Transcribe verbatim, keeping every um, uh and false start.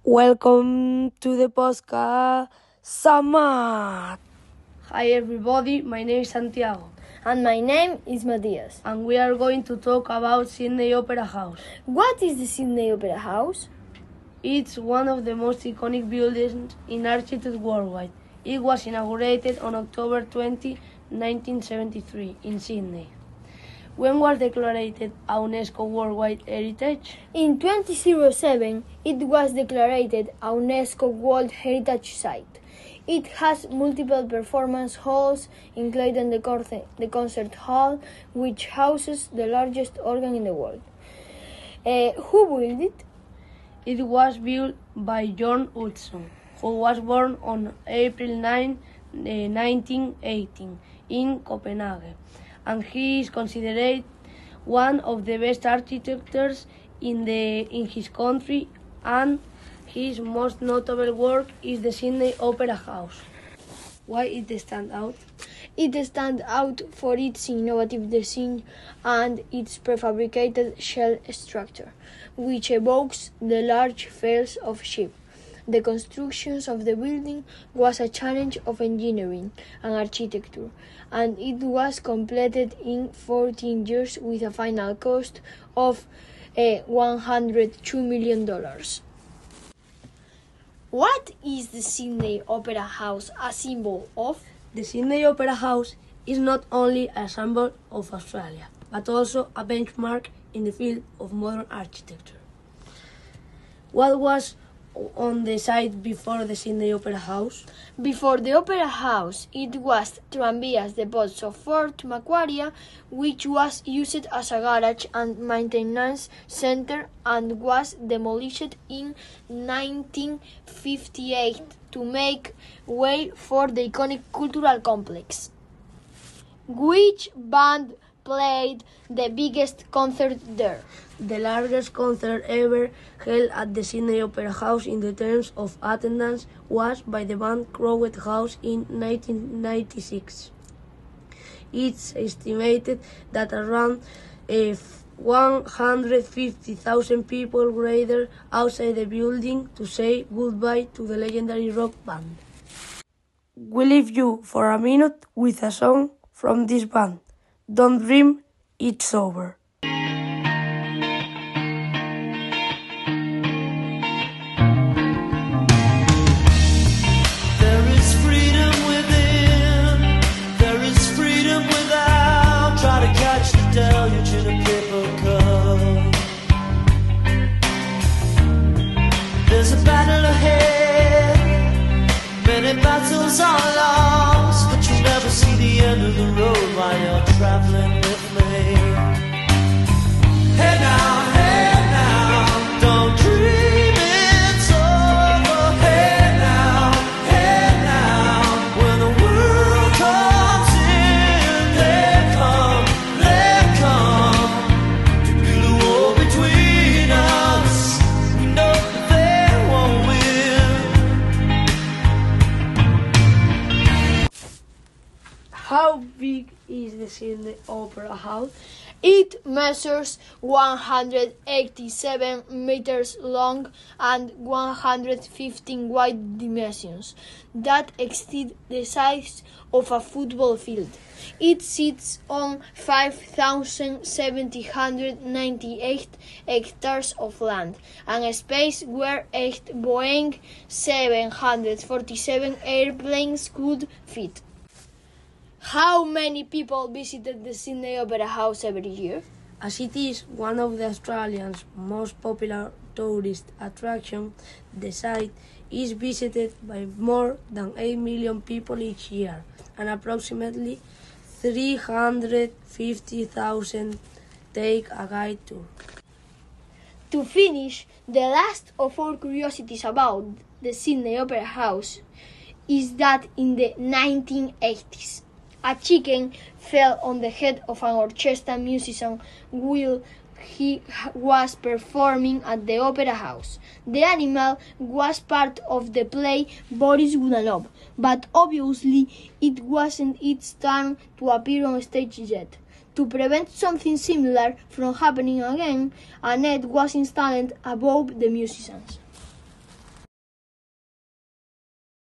Welcome to the podcast Samat. Hi everybody, my name is Santiago. And my name is Matias. And we are going to talk about Sydney Opera House. What is the Sydney Opera House? It's one of the most iconic buildings in architecture worldwide. It was inaugurated on October twentieth, nineteen seventy-three in Sydney. When was declared a UNESCO Worldwide Heritage? In twenty oh seven, it was declared a UNESCO World Heritage Site. It has multiple performance halls, including the, cor- the concert hall, which houses the largest organ in the world. Uh, who built it? It was built by John Hudson, who was born on April ninth, nineteen eighteen in Copenhagen, and he is considered one of the best architects in, the, in his country, and his most notable work is the Sydney Opera House. Why it stands out? It stands out for its innovative design and its prefabricated shell structure, which evokes the large fells of ships. The construction of the building was a challenge of engineering and architecture, and it was completed in fourteen years with a final cost of uh, one hundred two million dollars. What is the Sydney Opera House a symbol of? The Sydney Opera House is not only a symbol of Australia, but also a benchmark in the field of modern architecture. What was on the site before the Sydney Opera House? Before the Opera House, it was Tranvias Depots of Fort Macquarie, which was used as a garage and maintenance centre and was demolished in nineteen fifty-eight to make way for the iconic cultural complex. Which band played the biggest concert there? The largest concert ever held at the Sydney Opera House in the terms of attendance was by the band Crowded House in nineteen ninety-six. It's estimated that around uh, one hundred fifty thousand people gathered outside the building to say goodbye to the legendary rock band. We leave you for a minute with a song from this band. Don't Dream It's Over. Deluge in a paper cup. There's a battle ahead, many battles are lost, but you'll never see the end of the road while you're traveling with me. Hey now, hey now, don't dream it's over. Hey now, hey now, when the world comes in, they come. How big is the Sydney Opera House? It measures one hundred eighty-seven meters long and one hundred fifteen wide dimensions that exceed the size of a football field. It sits on five thousand seven hundred ninety-eight hectares of land and a space where eight Boeing seven forty-seven airplanes could fit. How many people visited the Sydney Opera House every year? As it is one of the Australians' most popular tourist attractions, the site is visited by more than eight million people each year, and approximately three hundred fifty thousand take a guide tour. To finish, the last of all curiosities about the Sydney Opera House is that in the nineteen eighties, a chicken fell on the head of an orchestra musician while he was performing at the Opera House. The animal was part of the play Boris Godunov, but obviously it wasn't its turn to appear on stage yet. To prevent something similar from happening again, a net was installed above the musicians.